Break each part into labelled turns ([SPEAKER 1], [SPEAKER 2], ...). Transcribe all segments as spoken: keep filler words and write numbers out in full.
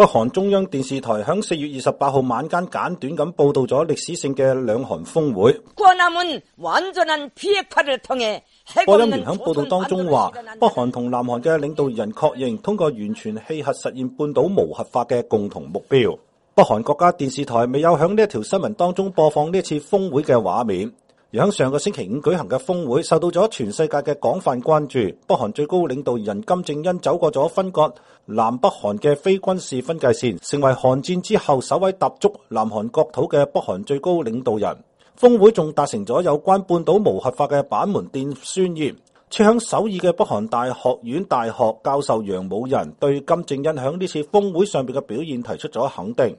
[SPEAKER 1] 北韓中央電視台響四月二十八號晚間簡短咁報道咗歷史性嘅兩韓峰會。
[SPEAKER 2] 郭音元響
[SPEAKER 1] 報道當中話，北韓同南韓嘅領導人確認通過完全棄核實現半島無核化嘅共同目標。北韓國家電視台未有響呢一條新聞當中播放呢次峰會嘅畫面。而喺上個星期五舉行嘅峰會受到咗全世界嘅廣泛關注。北韓最高領導人金正恩走過咗分割南北韓嘅非軍事分界線，成為韓戰之後首位踏足南韓國土嘅北韓最高領導人。峰會仲達成咗有關半島無核化嘅板門店宣言。處響首爾嘅北韓大學院大學教授楊武仁對金正恩響呢次峰會上邊嘅表現提出咗肯定。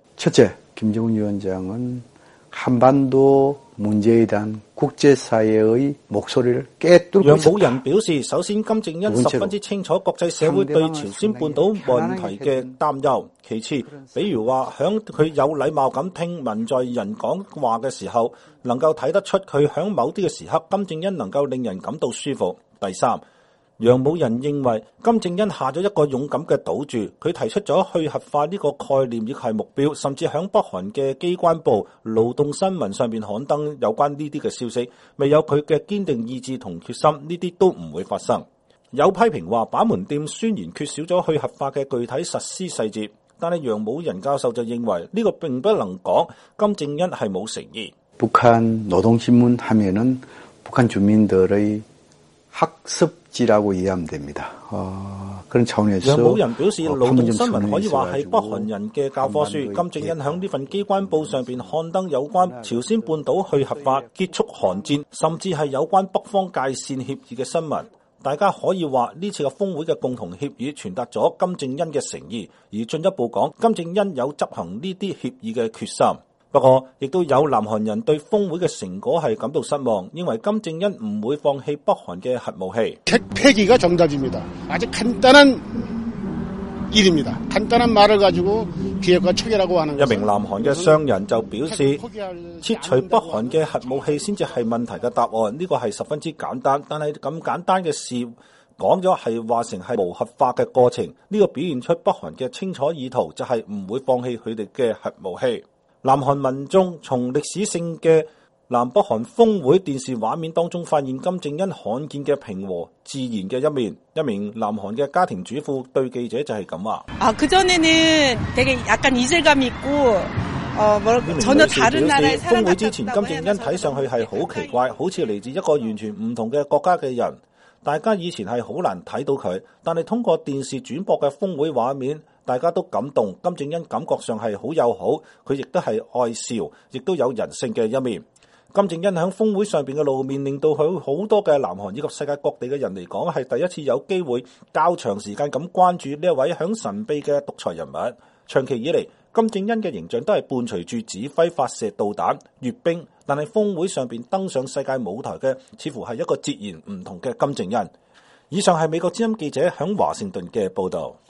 [SPEAKER 3] 첫째，김정은위원장은 한반도 문제에 대한 국제사회의 목소리를 꿰뚫고
[SPEAKER 1] 楊武仁表示，首先金正恩十分之清楚國際社會對朝鮮半島問題嘅擔憂。其次，比如話響佢有禮貌咁聽文在寅講話嘅時候，能夠睇得出佢響某啲嘅時刻，金正恩能夠令人感到舒服。第三，楊武仁認為金正恩下咗一個勇敢嘅賭注，佢提出咗去核化呢個概念亦係目標，甚至響北韓嘅機關報勞動新聞上面刊登有關呢啲嘅消息。未有佢嘅堅定意志同決心，呢啲都唔會發生。有批評話板門店宣言缺少咗去核化嘅具體實施細節，但係楊武仁教授就認為呢個並不能講金正恩係冇誠意。
[SPEAKER 3] 북한노동신문 하면은 북한 주민들의 학습지라고 이해하면 됩니다. 어, 그런 차원에서
[SPEAKER 1] 楊武仁表示，勞動新聞可以話係北韓人嘅教科書。金正恩響呢份機關報上邊刊登有關朝鮮半島去核化、結束韓戰，甚至係有關北方界線協議嘅新聞。大家可以話呢次嘅峰會嘅共同協議傳達咗金正恩嘅誠意，而進一步講，金正恩有執行呢啲協議嘅決心。不過，亦都有南韓人對峰會嘅成果係感到失望，認為金正恩唔會放棄北韓嘅核武器。
[SPEAKER 4] 핵폐기가 정답입니다. 아주 간단한 일입니다. 간단한 말을 가지고 비핵화 체계라고 하는 것은
[SPEAKER 1] 一名南韓嘅商人就表示，撤除北韓嘅核武器先至係問題嘅答案。呢個係十分之簡單，但係咁簡單嘅事講咗係話成係無核化嘅過程。呢個表現出北韓嘅清楚意圖，就係唔會放棄佢哋嘅核武器。南韓民眾從歷史性嘅南北韓峰會電視畫面當中發現金正恩罕見嘅平和自然嘅一面。一名南韓嘅家庭主婦對記者就係咁話：
[SPEAKER 2] 啊，그전에는 되게 약간 이질감이 있고 어 뭐 전혀 다른 나라의 사람。
[SPEAKER 1] 峰會之前，金正恩睇上去係好奇怪，好似嚟自一個完全唔同嘅國家嘅人。大家以前係好難睇到佢，但係通過電視轉播嘅峰會畫面，大家都感動。金正恩感覺上係好友好，佢亦都係愛笑，亦都有人性嘅一面。金正恩喺峰會上邊嘅露面，令到佢好多嘅南韓以及世界各地嘅人嚟講，係第一次有機會較長時間咁關注呢一位響神秘嘅獨裁人物。長期以嚟，金正恩嘅形象都係伴隨住指揮發射導彈、閱兵，但係峰會上邊登上世界舞台嘅，似乎係一個截然唔同嘅金正恩。以上係美國之音記者響華盛頓嘅報道。